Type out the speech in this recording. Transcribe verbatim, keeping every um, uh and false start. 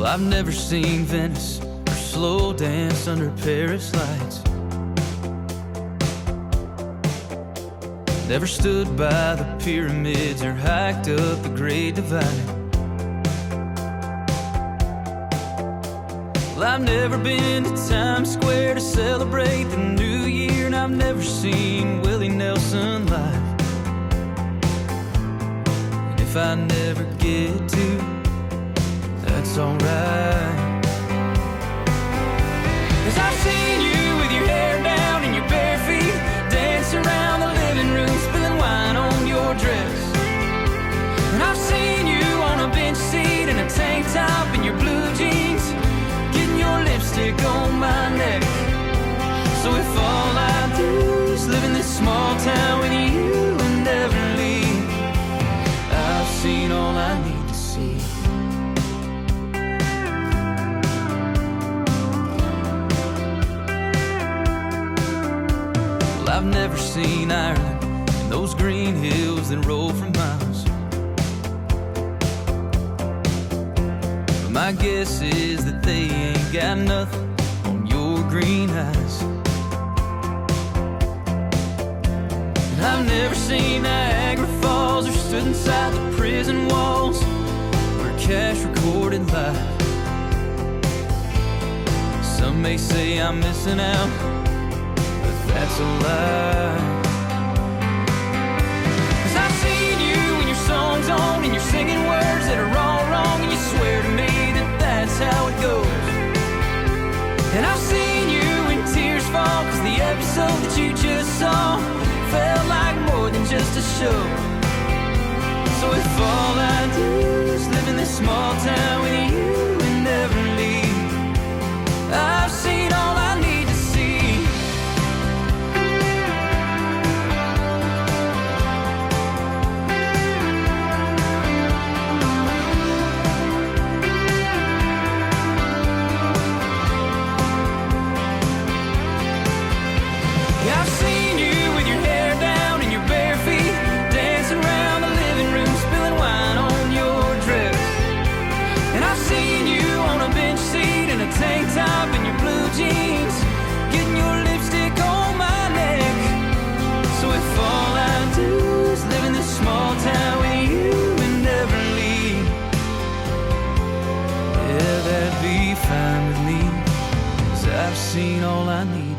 I've never seen Venice or slow dance under Paris lights. Never stood by the pyramids or hiked up the Great Divide. Well, I've never been to Times Square to celebrate the new year, and I've never seen Willie Nelson live. And if I never get to, that's alright. 'Cause I've seen you with your hair down and your bare feet, dance around the living room, spilling wine on your dress. And I've seen you on a bench seat in a tank top and your blue jeans, getting your lipstick on my neck. So if all I do is live in this small town with you and never leave, I've seen all I need to see. Well, I've never seen Ireland and those green hills that roll for miles. But my guess is that they ain't got nothing on your green eyes. And I've never seen Niagara Falls or stood inside the prison walls where cash recorded live. Some may say I'm missing out, but that's a lie. 'Cause I've seen you when your song's on and you're singing words that are all wrong, and you swear to me that that's how it goes. And I've seen you when tears fall 'cause the episode that you just saw felt like more than just a show. So if all I do is live in this small town with you and never leave, I've seen all I need to see. Yeah, I've seen you with your hair down and your bare feet, dancing around the living room, spilling wine on your dress. And I've seen you on a bench seat in a tank top and your blue jeans, getting your lipstick on my neck. So if all I do is live in this small town with you and never leave, yeah, that'd be fine with me, 'cause I've seen all I need